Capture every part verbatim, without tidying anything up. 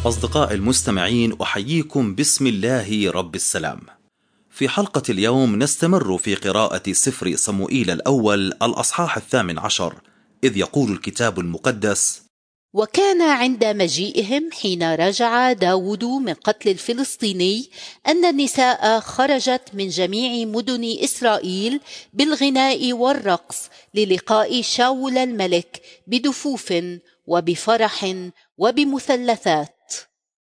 أصدقائي المستمعين، أحييكم بسم الله رب السلام. في حلقة اليوم نستمر في قراءة سفر صموئيل الأول الأصحاح الثامن عشر، إذ يقول الكتاب المقدس: وكان عند مجيئهم حين رجع داود من قتل الفلسطيني أن النساء خرجت من جميع مدن إسرائيل بالغناء والرقص للقاء شاول الملك بدفوف وبفرح وبمثلثات.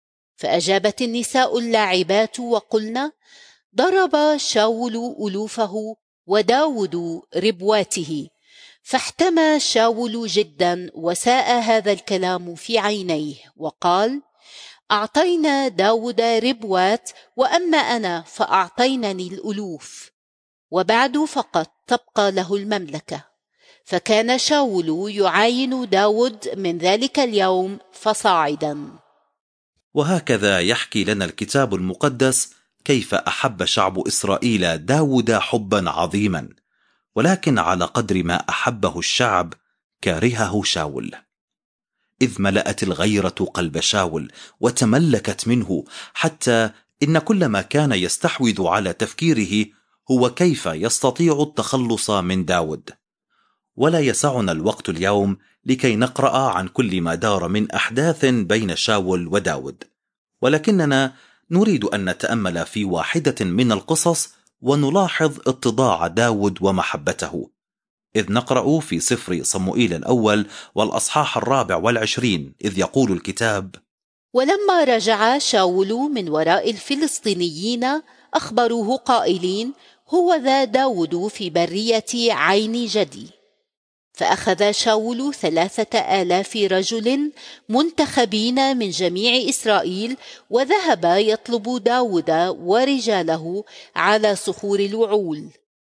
فأجابت النساء اللاعبات وقلن: ضرب شاول ألوفه وداود ربواته. فاحتمى شاول جدا وساء هذا الكلام في عينيه، وقال: أعطينا داود ربوات، وأما أنا فأعطينني الألوف، وبعد فقط تبقى له المملكة. فكان شاول يعاين داود من ذلك اليوم فصاعدا. وهكذا يحكي لنا الكتاب المقدس كيف أحب شعب إسرائيل داود حبا عظيما، ولكن على قدر ما أحبه الشعب كارهه شاول، إذ ملأت الغيرة قلب شاول وتملكت منه، حتى إن كل ما كان يستحوذ على تفكيره هو كيف يستطيع التخلص من داود. ولا يسعنا الوقت اليوم لكي نقرأ عن كل ما دار من أحداث بين شاول وداود، ولكننا نريد أن نتأمل في واحدة من القصص ونلاحظ اتضاع داود ومحبته، إذ نقرأ في سفر صموئيل الأول والأصحاح الرابع والعشرين، إذ يقول الكتاب: ولما رجع شاول من وراء الفلسطينيين أخبروه قائلين: هو ذا داود في برية عين جدي. فأخذ شاول ثلاثة آلاف رجل منتخبين من جميع إسرائيل، وذهب يطلب داود ورجاله على صخور الوعول،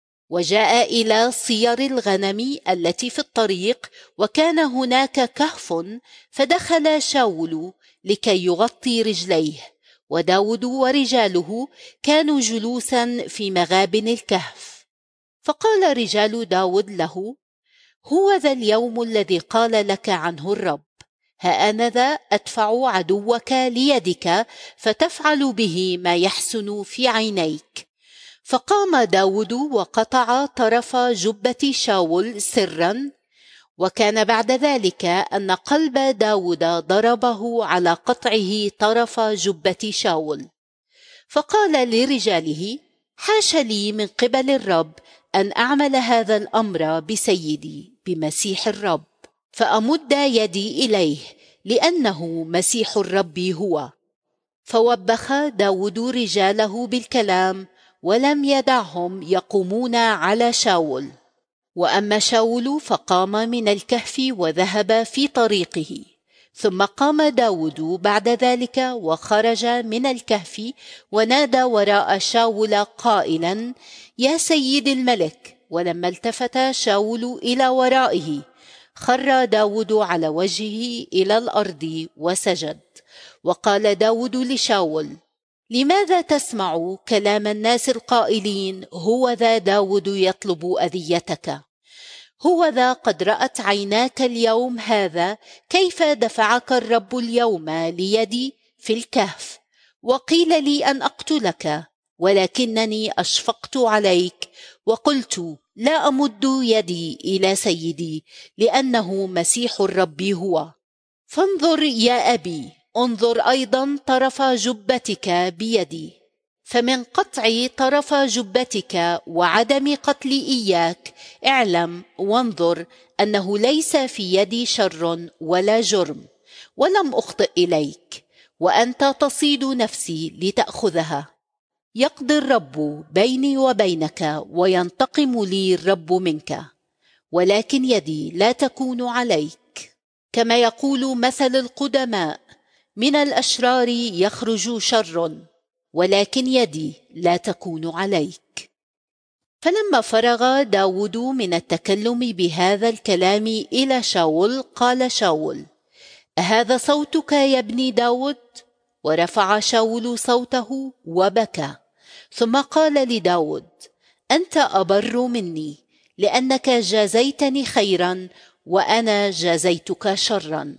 وجاء إلى صير الغنم التي في الطريق، وكان هناك كهف، فدخل شاول لكي يغطي رجليه، وداود ورجاله كانوا جلوسا في مغابن الكهف. فقال رجال داود له: هو ذا اليوم الذي قال لك عنه الرب: ها أنا ذا أدفع عدوك ليدك، فتفعل به ما يحسن في عينيك. فقام داود وقطع طرف جبة شاول سرا، وكان بعد ذلك أن قلب داود ضربه على قطعه طرف جبة شاول. فقال لرجاله: حاش لي من قبل الرب أن أعمل هذا الأمر بسيدي بمسيح الرب، فأمد يدي إليه، لأنه مسيح الرب هو. فوبخ داود رجاله بالكلام، ولم يدعهم يقومون على شاول. وأما شاول فقام من الكهف وذهب في طريقه. ثم قام داود بعد ذلك وخرج من الكهف، ونادى وراء شاول قائلا: يا سيد الملك. ولما التفت شاول إلى ورائه، خر داود على وجهه إلى الأرض وسجد. وقال داود لشاول: لماذا تسمع كلام الناس القائلين: هو ذا داود يطلب أذيتك؟ هو ذا قد رأت عيناك اليوم هذا كيف دفعك الرب اليوم ليدي في الكهف، وقيل لي أن أقتلك، ولكنني أشفقت عليك وقلت: لا أمد يدي إلى سيدي، لأنه مسيح الرب هو. فانظر يا أبي، انظر أيضا طرف جبتك بيدي. فمن قطع طرف جبتك وعدم قتلي إياك اعلم وانظر أنه ليس في يدي شر ولا جرم، ولم أخطئ إليك، وأنت تصيد نفسي لتأخذها. يقضي الرب بيني وبينك، وينتقم لي الرب منك، ولكن يدي لا تكون عليك. كما يقول مثل القدماء: من الأشرار يخرج شر، ولكن يدي لا تكون عليك. فلما فرغ داود من التكلم بهذا الكلام إلى شاول، قال شاول: أهذا صوتك يا ابن داود؟ ورفع شاول صوته وبكى. ثم قال لداود: أنت أبر مني، لأنك جازيتني خيرا وأنا جازيتك شرا.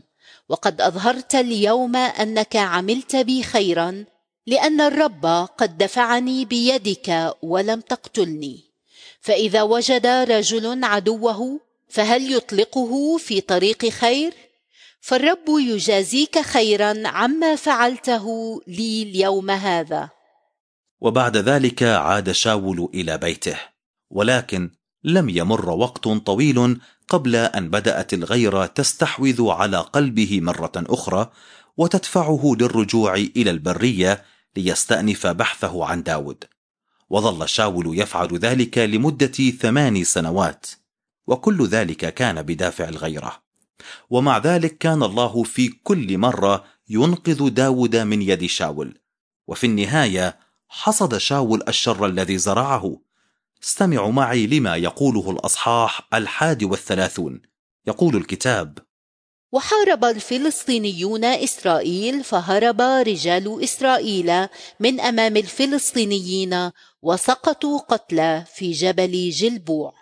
وقد أظهرت اليوم أنك عملت بي خيرا، لأن الرب قد دفعني بيدك ولم تقتلني. فإذا وجد رجل عدوه فهل يطلقه في طريق خير؟ فالرب يجازيك خيرا عما فعلته لي اليوم هذا. وبعد ذلك عاد شاول إلى بيته، ولكن لم يمر وقت طويل قبل أن بدأت الغيرة تستحوذ على قلبه مرة أخرى وتدفعه للرجوع إلى البرية ليستأنف بحثه عن داود. وظل شاول يفعل ذلك لمدة ثمان سنوات، وكل ذلك كان بدافع الغيرة. ومع ذلك كان الله في كل مرة ينقذ داود من يد شاول، وفي النهاية حصد شاول الشر الذي زرعه. استمعوا معي لما يقوله الأصحاح الحادي والثلاثون. يقول الكتاب: وحارب الفلسطينيون إسرائيل، فهرب رجال إسرائيل من أمام الفلسطينيين وسقطوا قتلى في جبل جلبوع.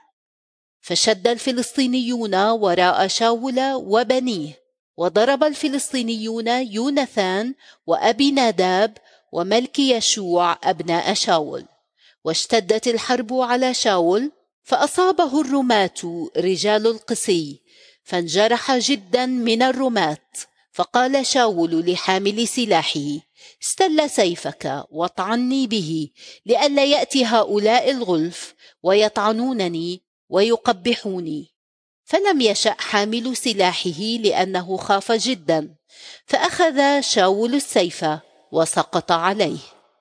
فشد الفلسطينيون وراء شاول وبنيه، وضرب الفلسطينيون يوناثان وأبي ناداب وملك يشوع أبناء شاول. واشتدت الحرب على شاول، فأصابه الرماة رجال القسي، فانجرح جدا من الرماة. فقال شاول لحامل سلاحه: استل سيفك واطعني به، لئلا يأتي هؤلاء الغلف ويطعنونني ويقبحوني. فلم يشأ حامل سلاحه لأنه خاف جدا، فأخذ شاول السيف وسقط عليه.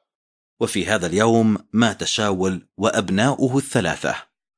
وفي هذا اليوم مات شاول وأبناؤه الثلاثة،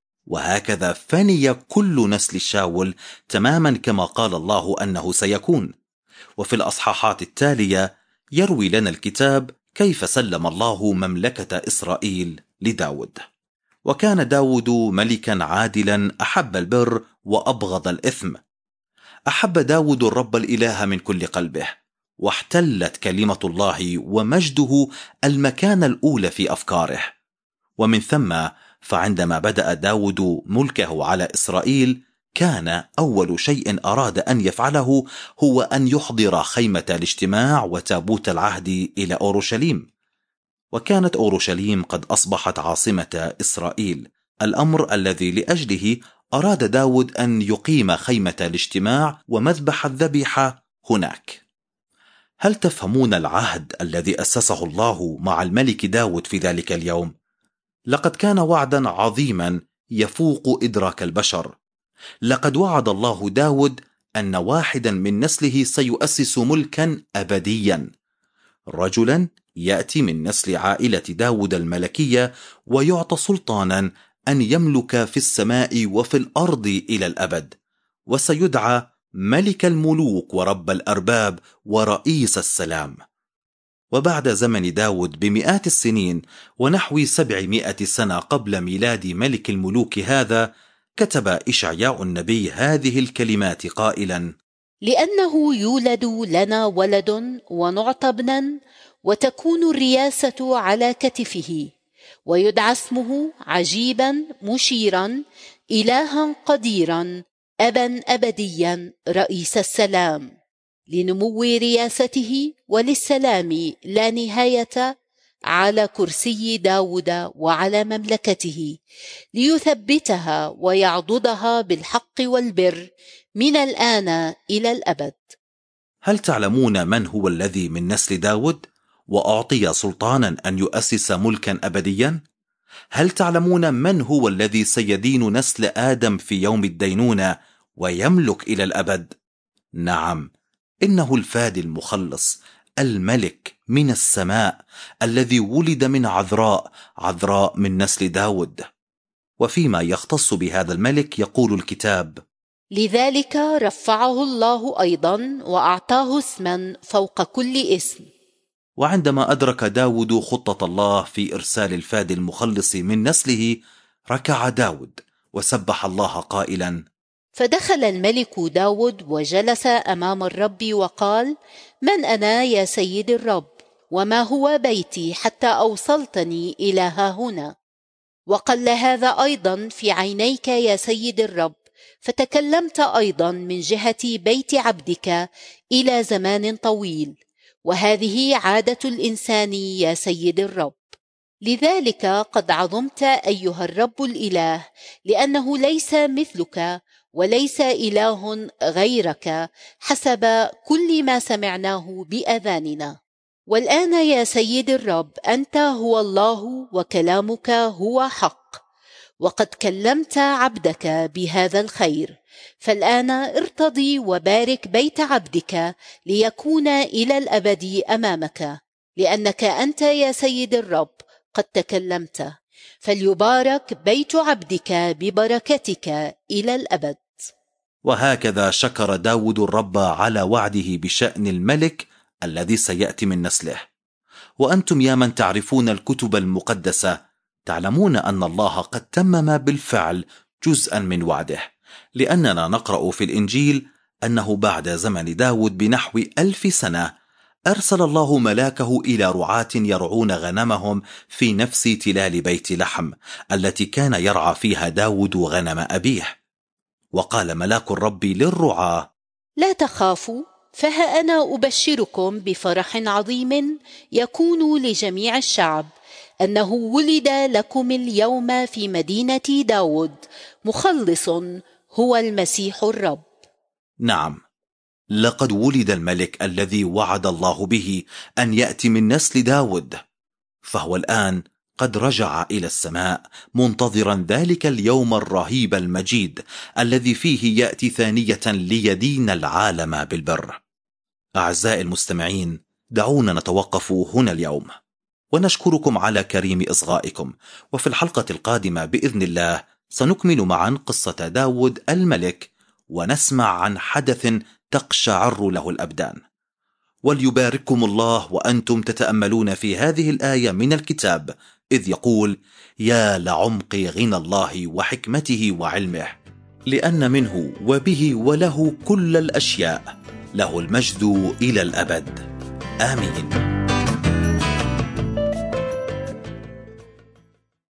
وهكذا فني كل نسل شاول تماما كما قال الله أنه سيكون. وفي الأصحاحات التالية يروي لنا الكتاب كيف سلم الله مملكة إسرائيل لداود. وكان داود ملكا عادلا أحب البر وأبغض الإثم. أحب داود الرب الإله من كل قلبه، واحتلت كلمة الله ومجده المكان الأولى في أفكاره. ومن ثم فعندما بدأ داود ملكه على إسرائيل، كان أول شيء أراد أن يفعله هو أن يحضر خيمة الاجتماع وتابوت العهد إلى أورشليم. وكانت أورشليم قد أصبحت عاصمة إسرائيل، الأمر الذي لأجله أراد داود أن يقيم خيمة الاجتماع ومذبح الذبيحة هناك. هل تفهمون العهد الذي أسسه الله مع الملك داود في ذلك اليوم؟ لقد كان وعدا عظيما يفوق إدراك البشر. لقد وعد الله داود أن واحدا من نسله سيؤسس ملكا أبديا، رجلا يأتي من نسل عائلة داود الملكية ويعطى سلطانا أن يملك في السماء وفي الأرض إلى الأبد، وسيدعى ملك الملوك ورب الأرباب ورئيس السلام. وبعد زمن داود بمئات السنين ونحو سبعمائة سنة قبل ميلاد ملك الملوك هذا، كتب إشعياء النبي هذه الكلمات قائلا: لأنه يولد لنا ولد ونعطى ابنا، وتكون الرياسة على كتفه، ويدعى اسمه عجيبا، مشيرا، إلها قديرا، أبا أبديا، رئيس السلام. لنمو رياسته وللسلام لا نهاية على كرسي داود وعلى مملكته، ليثبتها ويعضدها بالحق والبر من الآن إلى الأبد. هل تعلمون من هو الذي من نسل داود وأعطي سلطانا أن يؤسس ملكا أبديا؟ هل تعلمون من هو الذي سيدين نسل آدم في يوم الدينونة ويملك إلى الأبد؟ نعم، إنه الفادي المخلص، الملك من السماء، الذي ولد من عذراء عذراء من نسل داود. وفيما يختص بهذا الملك يقول الكتاب: لذلك رفعه الله أيضا وأعطاه اسما فوق كل اسم. وعندما أدرك داود خطة الله في إرسال الفادي المخلص من نسله، ركع داود وسبح الله قائلا: فدخل الملك داود وجلس أمام الرب وقال: من أنا يا سيد الرب؟ وما هو بيتي حتى أوصلتني إلى ها هنا؟ وقل هذا أيضا في عينيك يا سيد الرب، فتكلمت أيضا من جهة بيت عبدك إلى زمان طويل، وهذه عادة الإنسان يا سيد الرب. لذلك قد عظمت أيها الرب الإله، لأنه ليس مثلك وليس إله غيرك حسب كل ما سمعناه بآذاننا. والآن يا سيد الرب، أنت هو الله وكلامك هو حق، وقد كلمت عبدك بهذا الخير، فالآن ارتضي وبارك بيت عبدك ليكون إلى الأبد أمامك، لأنك أنت يا سيد الرب قد تكلمت، فليبارك بيت عبدك ببركتك إلى الأبد. وهكذا شكر داود الرب على وعده بشأن الملك الذي سيأتي من نسله. وأنتم يا من تعرفون الكتب المقدسة تعلمون أن الله قد تمم بالفعل جزءا من وعده، لأننا نقرأ في الإنجيل أنه بعد زمن داود بنحو ألف سنة أرسل الله ملاكه إلى رعاة يرعون غنمهم في نفس تلال بيت لحم التي كان يرعى فيها داود غنم أبيه. وقال ملاك الرب للرعاة: لا تخافوا، فها أنا أبشركم بفرح عظيم يكون لجميع الشعب، أنه ولد لكم اليوم في مدينة داود مخلص هو المسيح الرب. نعم، لقد ولد الملك الذي وعد الله به أن يأتي من نسل داود، فهو الآن قد رجع إلى السماء منتظرا ذلك اليوم الرهيب المجيد الذي فيه يأتي ثانية ليدين العالم بالبر. أعزائي المستمعين، دعونا نتوقف هنا اليوم ونشكركم على كريم إصغائكم، وفي الحلقة القادمة بإذن الله سنكمل معا قصة داود الملك ونسمع عن حدث تقشعر له الأبدان. وليبارككم الله وأنتم تتأملون في هذه الآية من الكتاب، إذ يقول: يا لعمق غنى الله وحكمته وعلمه، لأن منه وبه وله كل الأشياء، له المجد إلى الأبد. آمين.